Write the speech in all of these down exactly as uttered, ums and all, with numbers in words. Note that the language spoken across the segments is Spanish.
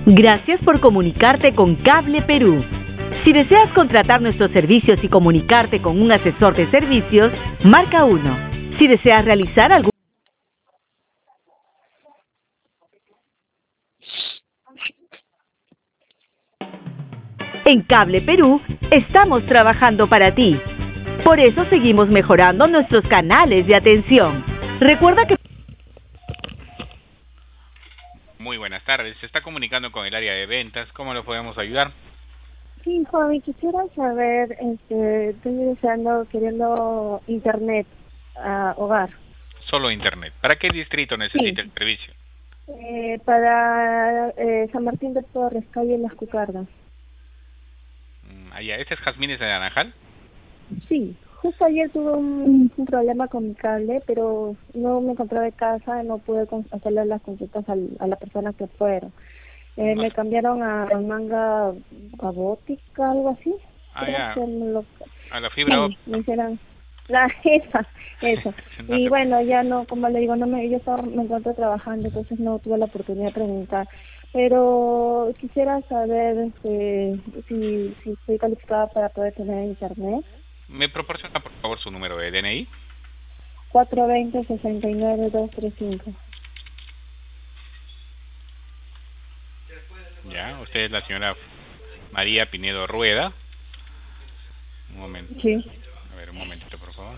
Gracias por comunicarte con Cable Perú. Si deseas contratar nuestros servicios y comunicarte con un asesor de servicios, marca uno. Si deseas realizar algún En Cable Perú estamos trabajando para ti. Por eso seguimos mejorando nuestros canales de atención. Recuerda que... Muy buenas tardes. Se está comunicando con el área de ventas. ¿Cómo lo podemos ayudar? Sí, joven, quisiera saber, este, estoy deseando, queriendo internet a hogar. Solo internet. ¿Para qué distrito necesita Sí. el servicio? Eh, para eh, San Martín de Porres, calle Las Cucardas. Mm, allá. ¿Este es Jazmines de Naranjal? Sí, justo ayer tuve un, un problema con mi cable, pero no me encontré de casa, no pude con- hacerle las consultas al, a la persona que fueron. Eh, me cambiaron a, a manga abótica, algo así. Ah, Creo ya. que me lo... A la fibra Sí, óptica. me hicieron la esa, eso. No Y se- bueno, ya no, como le digo, no me, yo estaba, me encuentro trabajando, entonces no tuve la oportunidad de preguntar. Pero quisiera saber este, si, si estoy calificada para poder tener internet. ¿Me proporciona, por favor, su número de D N I? cuatro dos cero, seis nueve, dos tres cinco. Ya. Usted es la señora María Pinedo Rueda. Un momento. Sí. A ver, un momentito, por favor.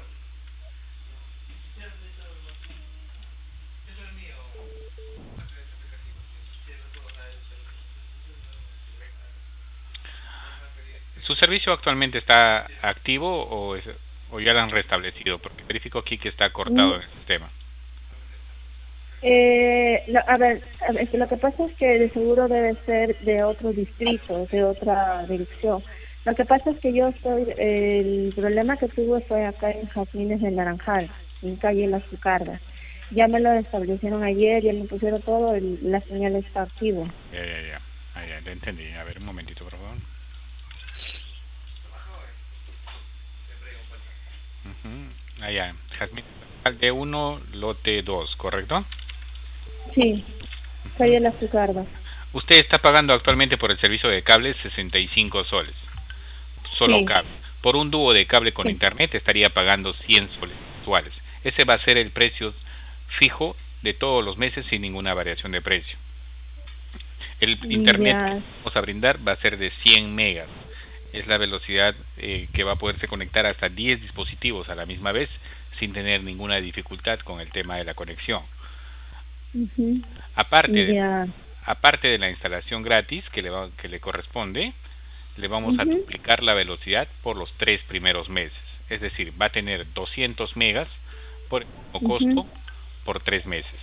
¿Su servicio actualmente está activo o, es, o ya lo han restablecido? Porque verifico aquí que está cortado Mm, en el sistema. Eh, lo- a ver, a ver, lo que pasa es que de seguro debe ser de otro distrito, de otra dirección. Lo que pasa es que yo estoy, el problema que tuve fue acá en Jazmines de Naranjal, en calle Las Cucardas. Ya me lo establecieron ayer, ya me pusieron todo, el, la señal está activa. Ya, ya, ya. Ah, ya, le entendí. A ver, un momentito, por favor. Uh-huh. Ah, ya. Jazmín de uno, lote dos, ¿correcto? Sí, calle Las Cucardas. Usted está pagando actualmente por el servicio de cable sesenta y cinco soles. Solo Sí, cable. Por un dúo de cable con sí. internet estaría pagando cien soles mensuales. Ese va a ser el precio fijo de todos los meses sin ninguna variación de precio. El internet Ya. que vamos a brindar va a ser de cien megas. Es la velocidad eh, que va a poderse conectar hasta diez dispositivos a la misma vez sin tener ninguna dificultad con el tema de la conexión. Ujú. Aparte de, Ya. aparte de la instalación gratis que le, va, que le corresponde, le vamos a Ujú. duplicar la velocidad por los tres primeros meses. Es decir, va a tener doscientos megas por el mismo costo Ujú. por tres meses.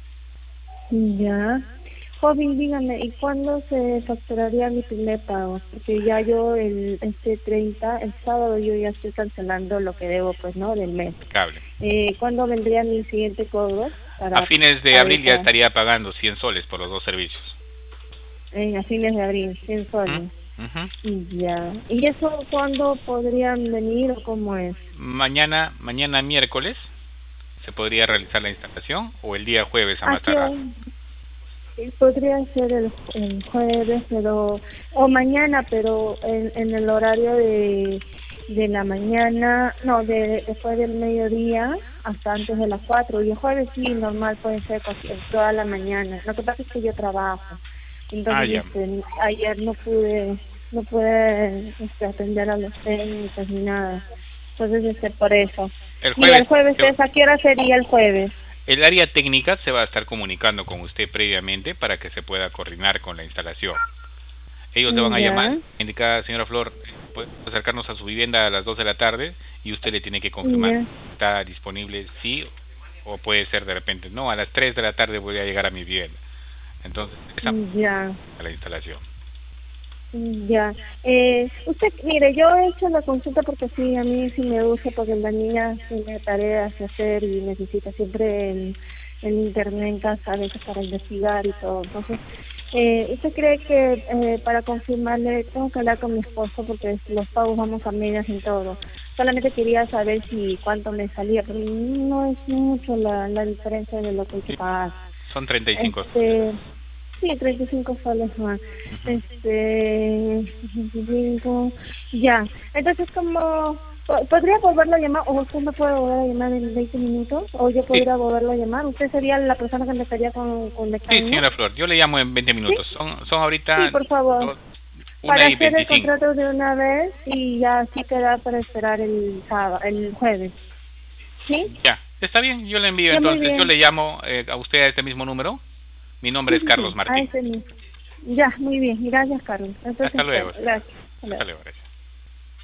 Ya. Joven, dígame, ¿y cuándo se facturaría mi primer pago? Porque ya yo el este treinta, el sábado yo ya estoy cancelando lo que debo, pues, ¿no? Del mes. Cable. Eh, ¿Cuándo vendría mi siguiente cobro? Para, A fines de para abril ya esa- estaría pagando cien soles por los dos servicios. en, a fines de abril, cien soles. ¿Mm? Ujú. Y ya. ¿Y eso cuándo podrían venir o cómo es? Mañana, mañana miércoles se podría realizar la instalación o el día jueves a ¿A más qué tardar. hora? Eh, Podría ser el, el jueves, pero o mañana, pero en, en el horario de, de la mañana, no, de después del mediodía hasta antes de las cuatro. Y el jueves sí, normal puede ser cualquier, toda la mañana. Lo que pasa es que yo trabajo, Ah, entonces ya. este, ayer no pude, no pude este, atender a los técnicos ni nada. Entonces este por eso. El Y el jueves jueves se va- es, ¿a qué hora sería el jueves? el área técnica se va a estar comunicando con usted previamente para que se pueda coordinar con la instalación. Ellos le van a Ya. llamar, indica, señora Flor, puede acercarnos a su vivienda a las dos de la tarde y usted le tiene que confirmar Ya. si está disponible, sí, o puede ser de repente, no, a las tres de la tarde voy a llegar a mi vivienda. Entonces, esa Ya. es la instalación. Ya. Eh, usted, mire, yo he hecho la consulta porque sí, a mí sí me gusta, porque la niña tiene tareas que hacer y necesita siempre el, el internet en casa, a veces para investigar y todo. Entonces, eh, ¿usted cree que eh, para confirmarle tengo que hablar con mi esposo porque los pagos vamos a medias en todo? Solamente quería saber si cuánto me salía, pero no es mucho la, la diferencia de lo que hay que Sí, pagar. son treinta y cinco. Este, Sí, treinta y cinco soles más. Uh-huh. Este, veinticinco, ya. Entonces, como, ¿podría volverlo a llamar? ¿O usted me puede volver a llamar en veinte minutos? ¿O yo podría sí. volverlo a llamar? ¿Usted sería la persona que me estaría con, conectando? Sí, señora Flor, yo le llamo en veinte minutos. ¿Sí? Son, son ahorita... Sí, por favor. Dos, para hacer veinticinco. El contrato de una vez y ya así queda para esperar el sábado, el jueves. ¿Sí? Ya, está bien, yo le envío. Ya, entonces yo le llamo eh, a usted a este mismo número. Mi nombre sí, es Carlos sí, Martín. A ese mismo. Ya, muy bien. Gracias, Carlos. Entonces, Hasta luego. Gracias. Hasta luego. Gracias.